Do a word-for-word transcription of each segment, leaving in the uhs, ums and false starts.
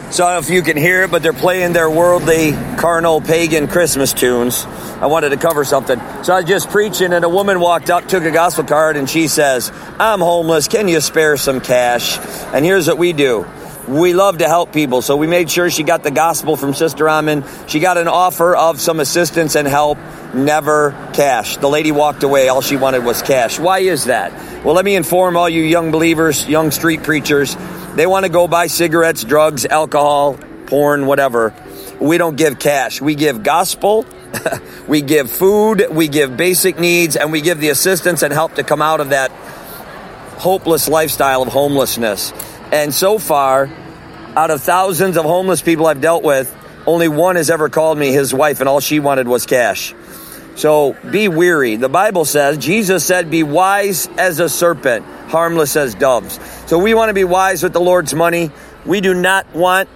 So I don't know if you can hear it, but they're playing their worldly, carnal, pagan Christmas tunes. I wanted to cover something. So I was just preaching, and a woman walked up, took a gospel card, and she says, I'm homeless. Can you spare some cash? And here's what we do. We love to help people, so we made sure she got the gospel from Sister Amin. She got an offer of some assistance and help, never cash. The lady walked away. All she wanted was cash. Why is that? Well, let me inform all you young believers, young street preachers. They want to go buy cigarettes, drugs, alcohol, porn, whatever. We don't give cash. We give gospel, we give food, we give basic needs, and we give the assistance and help to come out of that hopeless lifestyle of homelessness. And so far, out of thousands of homeless people I've dealt with, only one has ever called me his wife, and all she wanted was cash. So be weary. The Bible says, Jesus said, be wise as a serpent, harmless as doves. So we want to be wise with the Lord's money. We do not want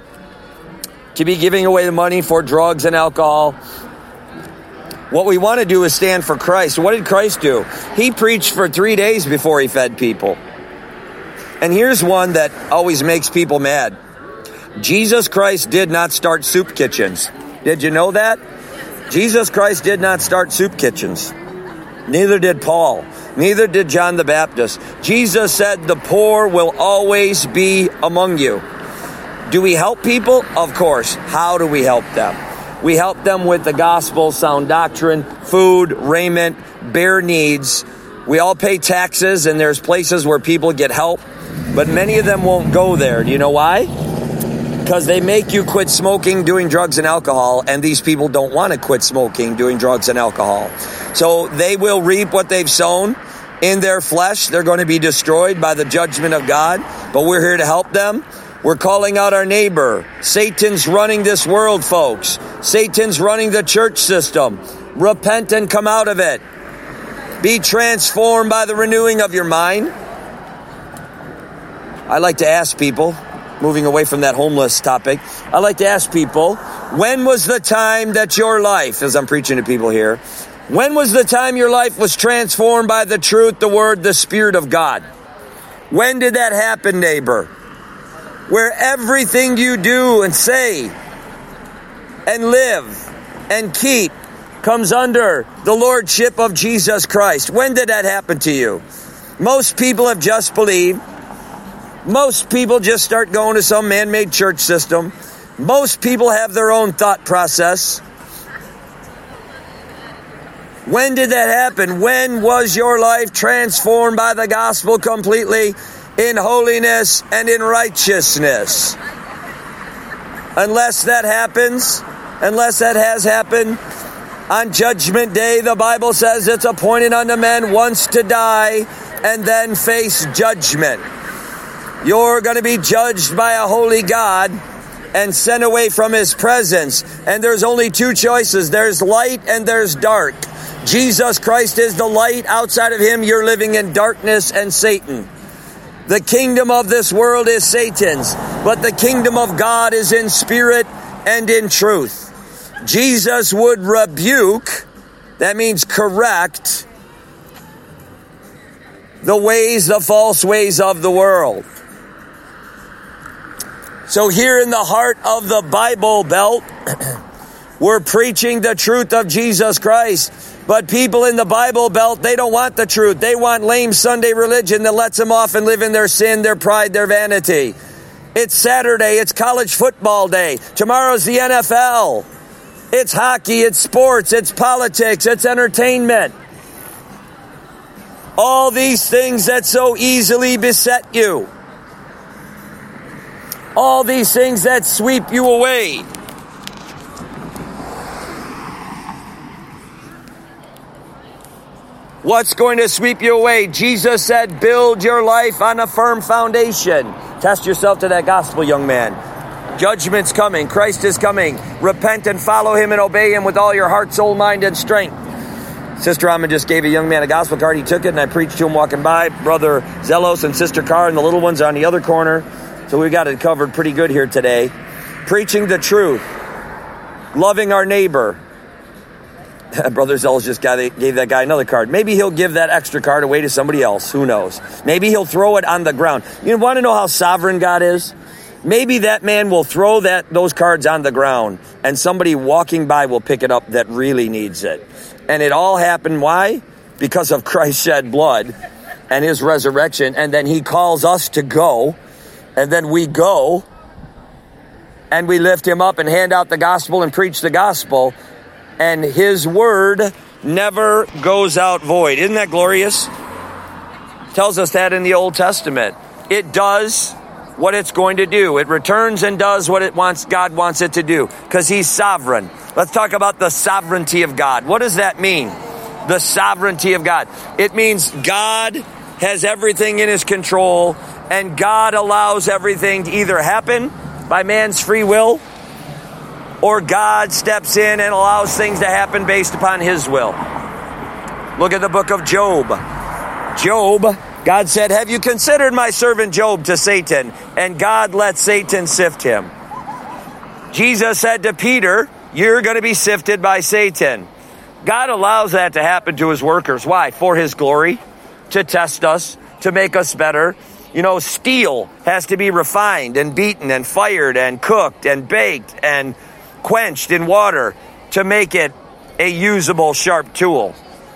to be giving away the money for drugs and alcohol. What we want to do is stand for Christ. What did Christ do? He preached for three days before he fed people. And here's one that always makes people mad. Jesus Christ did not start soup kitchens. Did you know that? Jesus Christ did not start soup kitchens. Neither did Paul. Neither did John the Baptist. Jesus said the poor will always be among you. Do we help people? Of course. How do we help them? We help them with the gospel, sound doctrine, food, raiment, bare needs. We all pay taxes, and there's places where people get help, but many of them won't go there. Do you know why? Because they make you quit smoking, doing drugs and alcohol, and these people don't want to quit smoking, doing drugs and alcohol. So they will reap what they've sown in their flesh. They're going to be destroyed by the judgment of God, but we're here to help them. We're calling out our neighbor. Satan's running this world, folks. Satan's running the church system. Repent and come out of it. Be transformed by the renewing of your mind. I like to ask people, moving away from that homeless topic, I like to ask people, when was the time that your life, as I'm preaching to people here, when was the time your life was transformed by the truth, the word, the Spirit of God? When did that happen, neighbor? Where everything you do and say and live and keep comes under the lordship of Jesus Christ. When did that happen to you? Most people have just believed. Most people just start going to some man-made church system. Most people have their own thought process. When did that happen? When was your life transformed by the gospel completely in holiness and in righteousness? Unless that happens, unless that has happened, on Judgment Day, the Bible says it's appointed unto men once to die and then face judgment. You're going to be judged by a holy God and sent away from his presence. And there's only two choices. There's light and there's dark. Jesus Christ is the light. Outside of him, you're living in darkness and Satan. The kingdom of this world is Satan's, but the kingdom of God is in spirit and in truth. Jesus would rebuke, that means correct, the ways, the false ways of the world. So here in the heart of the Bible Belt, we're preaching the truth of Jesus Christ. But people in the Bible Belt, they don't want the truth. They want lame Sunday religion that lets them off and live in their sin, their pride, their vanity. It's Saturday. It's college football day. Tomorrow's the N F L. It's hockey. It's sports. It's politics. It's entertainment. All these things that so easily beset you. All these things that sweep you away. What's going to sweep you away? Jesus said, build your life on a firm foundation. Test yourself to that gospel, young man. Judgment's coming. Christ is coming. Repent and follow him and obey him with all your heart, soul, mind, and strength. Sister Amin just gave a young man a gospel card. He took it, and I preached to him walking by. Brother Zelos and Sister Carr and the little ones are on the other corner. So we got it covered pretty good here today. Preaching the truth. Loving our neighbor. Brother Zelos just got, gave that guy another card. Maybe he'll give that extra card away to somebody else. Who knows? Maybe he'll throw it on the ground. You want to know how sovereign God is? maybe that man will throw that those cards on the ground and somebody walking by will pick it up that really needs it. And it all happened, why? Because of Christ's shed blood and his resurrection. And then he calls us to go. And then we go and we lift him up and hand out the gospel and preach the gospel. And his word never goes out void. Isn't that glorious? Tells us that in the Old Testament. It does what it's going to do. It returns and does what it wants, God wants it to do, because he's sovereign. Let's talk about the sovereignty of God. What does that mean? The sovereignty of God. It means God has everything in his control, and God allows everything to either happen by man's free will, or God steps in and allows things to happen based upon his will. Look at the book of Job. Job, God said, have you considered my servant Job to Satan? And God let Satan sift him. Jesus said to Peter, you're going to be sifted by Satan. God allows that to happen to his workers. Why? For his glory, to test us, to make us better. You know, steel has to be refined and beaten and fired and cooked and baked and quenched in water to make it a usable, sharp tool.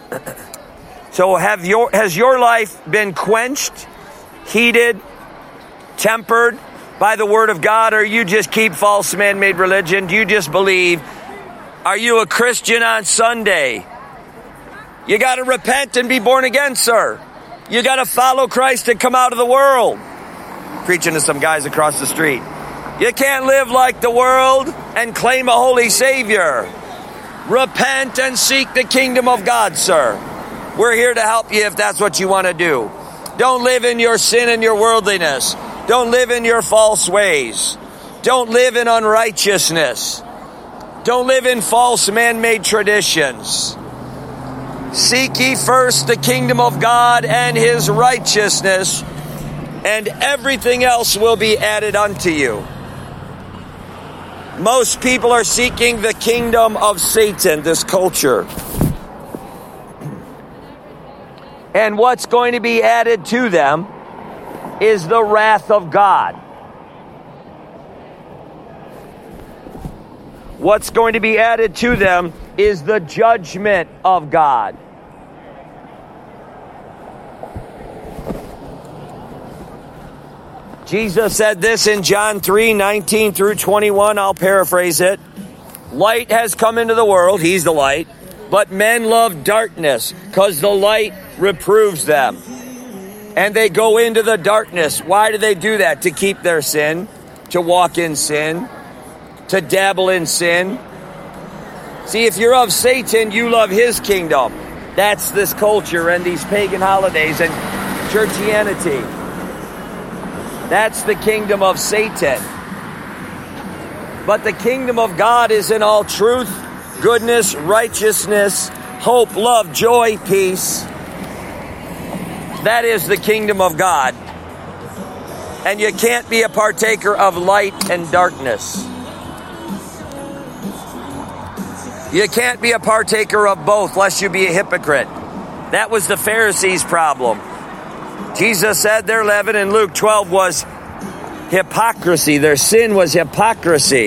So have your has your life been quenched, heated, tempered by the word of God, or you just keep false man-made religion? Do you just believe? Are you a Christian on Sunday? You got to repent and be born again, sir. You got to follow Christ and come out of the world. Preaching to some guys across the street. You can't live like the world and claim a holy Savior. Repent and seek the kingdom of God, sir. We're here to help you if that's what you want to do. Don't live in your sin and your worldliness. Don't live in your false ways. Don't live in unrighteousness. Don't live in false man-made traditions. Seek ye first the kingdom of God and his righteousness, and everything else will be added unto you. Most people are seeking the kingdom of Satan, this culture. And what's going to be added to them is the wrath of God. What's going to be added to them is the judgment of God. Jesus said this in John three, nineteen through twenty-one. I'll paraphrase it. Light has come into the world. He's the light. But men love darkness because the light reproves them. And they go into the darkness. Why do they do that? To keep their sin, to walk in sin, to dabble in sin. See, if you're of Satan, you love his kingdom. That's this culture and these pagan holidays and churchianity. That's the kingdom of Satan. But the kingdom of God is in all truth, goodness, righteousness, hope, love, joy, peace. That is the kingdom of God. And you can't be a partaker of light and darkness. You can't be a partaker of both, lest you be a hypocrite. That was the Pharisees' problem. Jesus said their leaven in Luke twelve was hypocrisy. Their sin was hypocrisy.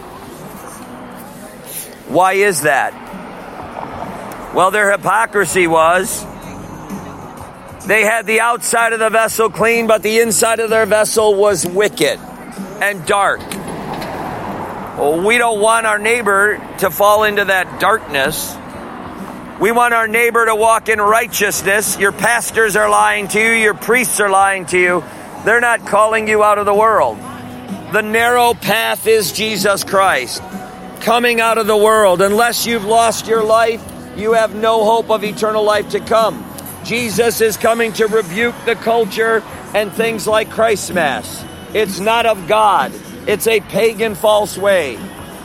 Why is that? Well, their hypocrisy was they had the outside of the vessel clean, but the inside of their vessel was wicked and dark. Well, we don't want our neighbor to fall into that darkness. We want our neighbor to walk in righteousness. Your pastors are lying to you. Your priests are lying to you. They're not calling you out of the world. The narrow path is Jesus Christ. Coming out of the world. Unless you've lost your life, you have no hope of eternal life to come. Jesus is coming to rebuke the culture and things like Christmas. It's not of God. It's a pagan false way.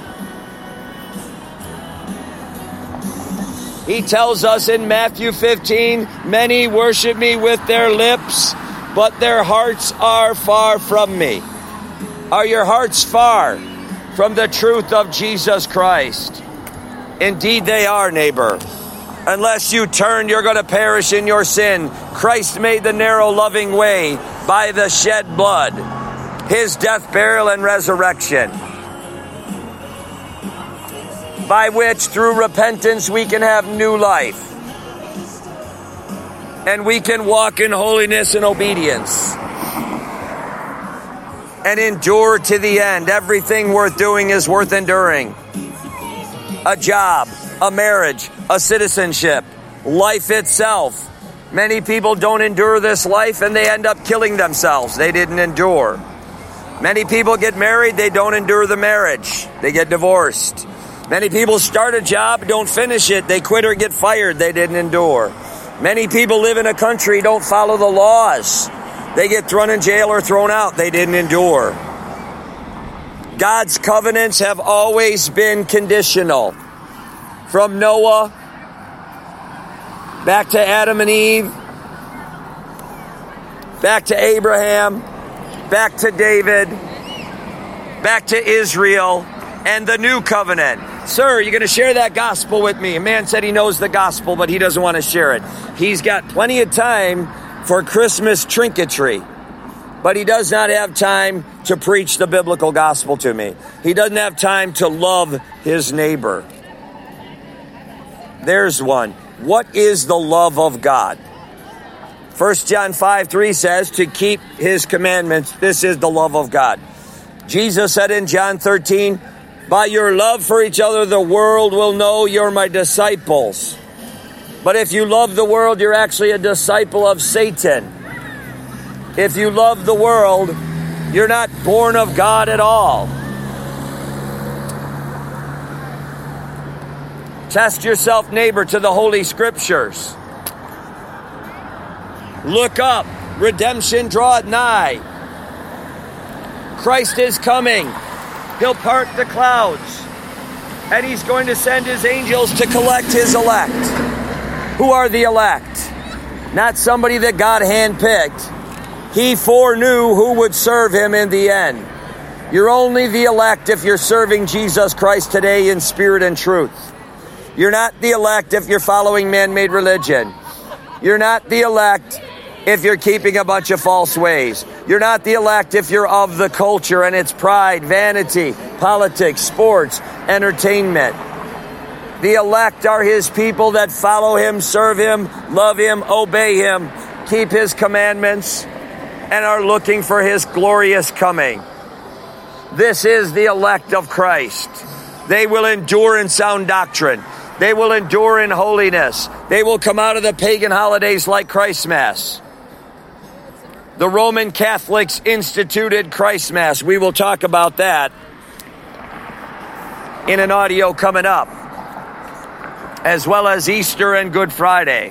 He tells us in Matthew fifteen, many worship me with their lips, but their hearts are far from me. Are your hearts far from the truth of Jesus Christ? Indeed they are, neighbor. Unless you turn, you're going to perish in your sin. Christ made the narrow, loving way by the shed blood. his death, burial, and resurrection, by which through repentance we can have new life. And we can walk in holiness and obedience. And endure to the end. Everything worth doing is worth enduring. A job, a marriage, a citizenship, life itself. Many people don't endure this life and they end up killing themselves. They didn't endure. Many people get married, they don't endure the marriage. They get divorced. Many people start a job, don't finish it. They quit or get fired. They didn't endure. Many people live in a country, don't follow the laws. They get thrown in jail or thrown out. They didn't endure. God's covenants have always been conditional. From Noah, back to Adam and Eve, back to Abraham, back to David, back to Israel, and the new covenant. Sir, you're going to share that gospel with me. A man said he knows the gospel, but he doesn't want to share it. He's got plenty of time for Christmas trinketry, but he does not have time to preach the biblical gospel to me. He doesn't have time to love his neighbor. There's one. What is the love of God? First John five three says to keep his commandments. This is the love of God. Jesus said in John thirteen, by your love for each other, the world will know you're my disciples. But if you love the world, you're actually a disciple of Satan. If you love the world, you're not born of God at all. Test yourself, neighbor, to the Holy Scriptures. Look up. Redemption draweth nigh. Christ is coming. He'll part the clouds. And he's going to send his angels to collect his elect. Who are the elect? Not somebody that God handpicked. He foreknew who would serve him in the end. You're only the elect if you're serving Jesus Christ today in spirit and truth. You're not the elect if you're following man-made religion. You're not the elect if you're keeping a bunch of false ways. You're not the elect if you're of the culture and its pride, vanity, politics, sports, entertainment. The elect are his people that follow him, serve him, love him, obey him, keep his commandments, and are looking for his glorious coming. This is the elect of Christ. They will endure in sound doctrine. They will endure in holiness. They will come out of the pagan holidays like Christmas. The Roman Catholics instituted Christmas. We will talk about that in an audio coming up, as well as Easter and Good Friday.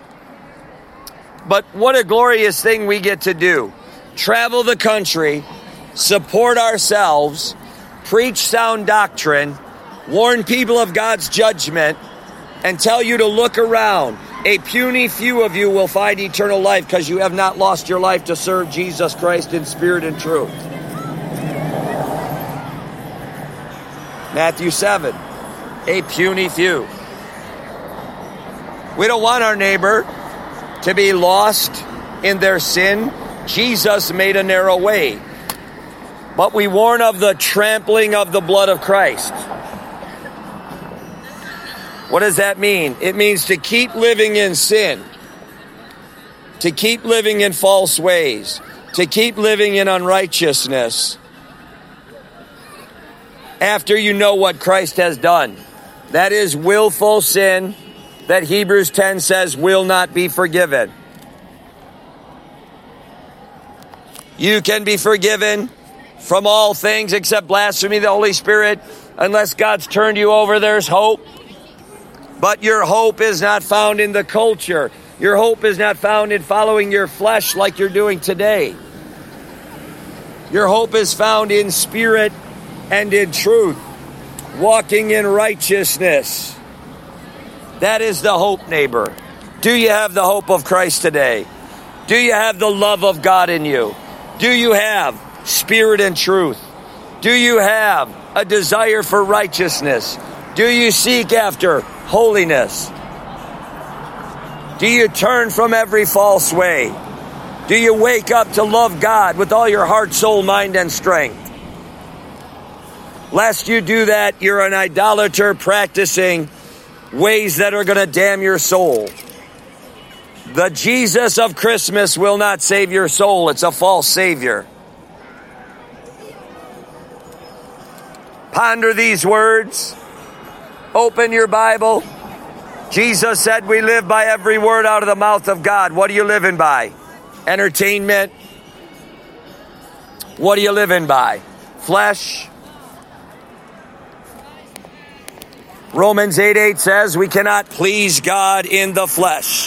But what a glorious thing we get to do. Travel the country, support ourselves, preach sound doctrine, warn people of God's judgment, and tell you to look around. A puny few of you will find eternal life because you have not lost your life to serve Jesus Christ in spirit and truth. Matthew seven, a puny few. We don't want our neighbor to be lost in their sin. Jesus made a narrow way. But we warn of the trampling of the blood of Christ. What does that mean? It means to keep living in sin, to keep living in false ways, to keep living in unrighteousness after you know what Christ has done. That is willful sin that Hebrews ten says will not be forgiven. You can be forgiven from all things except blasphemy of the Holy Spirit. Unless God's turned you over, there's hope. But your hope is not found in the culture. Your hope is not found in following your flesh like you're doing today. Your hope is found in spirit and in truth, walking in righteousness. That is the hope, neighbor. Do you have the hope of Christ today? Do you have the love of God in you? Do you have spirit and truth? Do you have a desire for righteousness? Do you seek after holiness? Do you turn from every false way? Do you wake up to love God with all your heart, soul, mind, and strength? Lest you do that, you're an idolater practicing ways that are going to damn your soul. The Jesus of Christmas will not save your soul. It's a false savior. Ponder these words. Open your Bible. Jesus said we live by every word out of the mouth of God. What are you living by? Entertainment? What are you living by? Flesh? Romans eight eight says we cannot please God in the flesh.